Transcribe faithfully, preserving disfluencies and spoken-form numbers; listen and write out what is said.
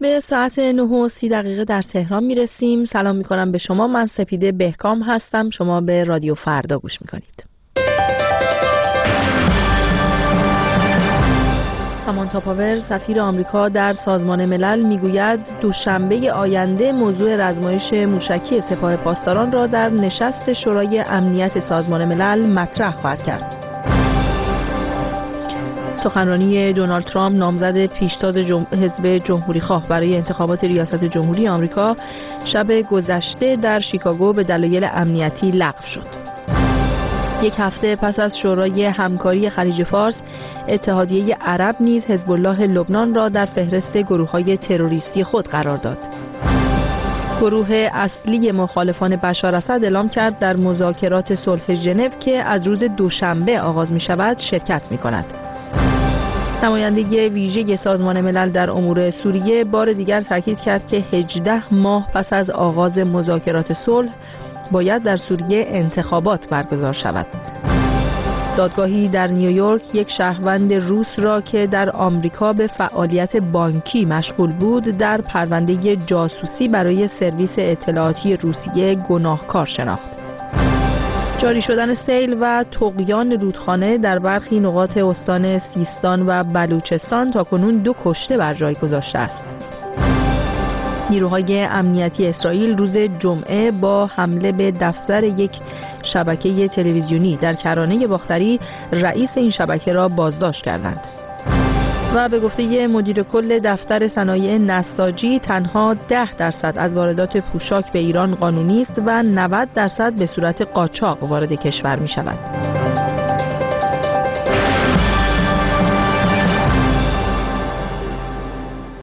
به ساعت نه و سی دقیقه در تهران میرسیم. سلام میکنم به شما. من سپیده بهکام هستم. شما به رادیو فردا گوش میکنید. سامانتا پاور سفیر آمریکا در سازمان ملل میگوید دوشنبه آینده موضوع رزمایش موشکی سپاه پاسداران را در نشست شورای امنیت سازمان ملل مطرح خواهد کرد. سخنرانی دونالد ترامپ نامزد پیشتاز جم... حزب جمهوری خواه برای انتخابات ریاست جمهوری آمریکا شب گذشته در شیکاگو به دلایل امنیتی لغو شد. یک هفته پس از شورای همکاری خلیج فارس، اتحادیه عرب نیز حزب الله لبنان را در فهرست گروه‌های تروریستی خود قرار داد. گروه اصلی مخالفان بشار اسد اعلام کرد در مذاکرات صلح ژنو که از روز دوشنبه آغاز می‌شود شرکت می‌کند. نماینده ویژه سازمان ملل در امور سوریه بار دیگر تاکید کرد که هجده ماه پس از آغاز مذاکرات صلح باید در سوریه انتخابات برگزار شود. دادگاهی در نیویورک یک شهروند روس را که در آمریکا به فعالیت بانکی مشغول بود در پرونده جاسوسی برای سرویس اطلاعاتی روسیه گناهکار شناخت. جاری شدن سیل و طغیان رودخانه در برخی نقاط استان سیستان و بلوچستان تاکنون دو کشته بر جای گذاشته است. نیروهای امنیتی اسرائیل روز جمعه با حمله به دفتر یک شبکه تلویزیونی در کرانه باختری رئیس این شبکه را بازداشت کردند. و به گفته مدیر کل دفتر صنایع نساجی تنها ده درصد از واردات پوشاک به ایران قانونی است و نود درصد به صورت قاچاق وارد کشور می شود.